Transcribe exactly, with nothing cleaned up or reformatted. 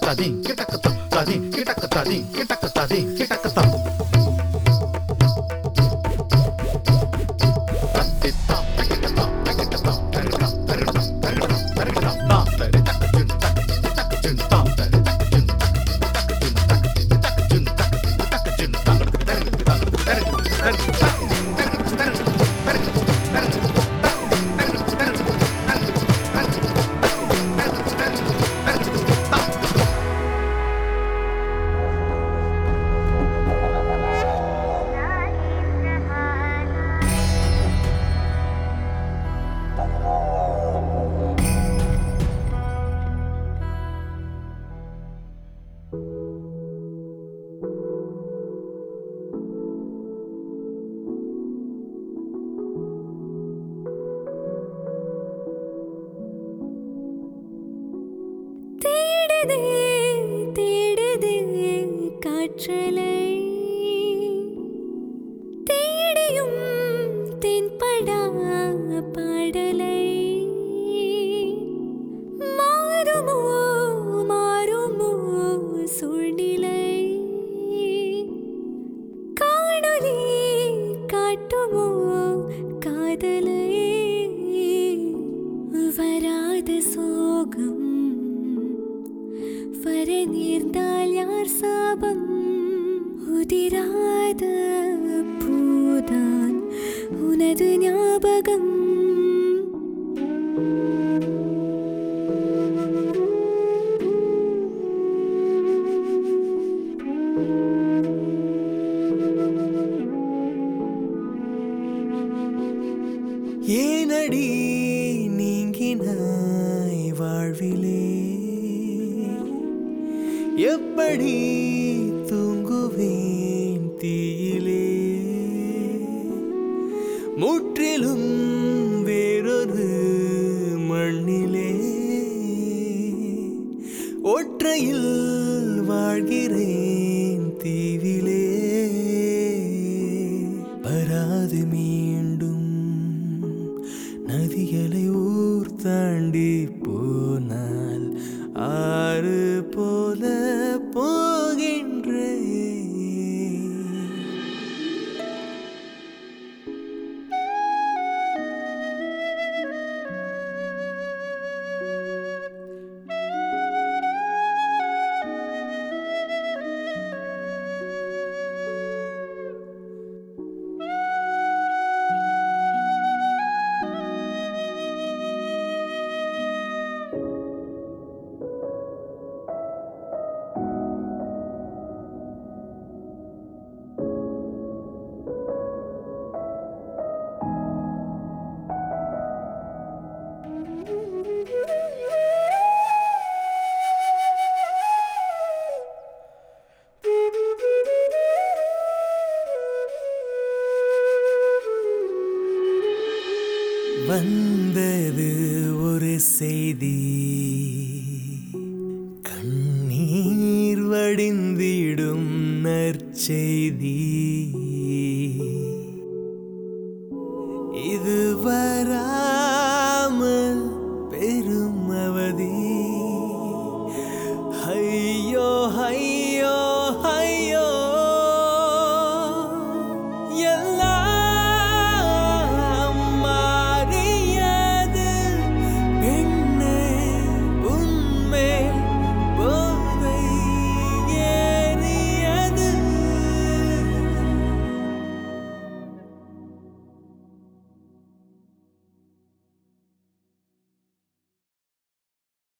tadin, kitakatam, tadin, kitakatadin, kitakatadin, kitakatam. காற்றலை தேடியும் தென்படா பாடலை மாறுமோ மாறுமோ சூழ்நிலை காணொலி காட்டுமோ காதலை வராத சோகம் வர நேர்ந்தால் யார் சாபம் உதிராத பூதான் உனது ஞாபகம் ஏனடி நீங்கினாய் வாழ்விலே எப்படி தூங்குவேன் தீயிலே முற்றிலும் வேறொரு மண்ணிலே ஒற்றையில் வாழ்கிறேன் தீவிலே வராது மீண்டும் நதிகளை ஊர் தாண்டி போனால் ஆறு போல போகின்றே வந்தது ஒரு செய்தி கண்ணீர் வடிந்திடும் நற்செய்தி இது வரா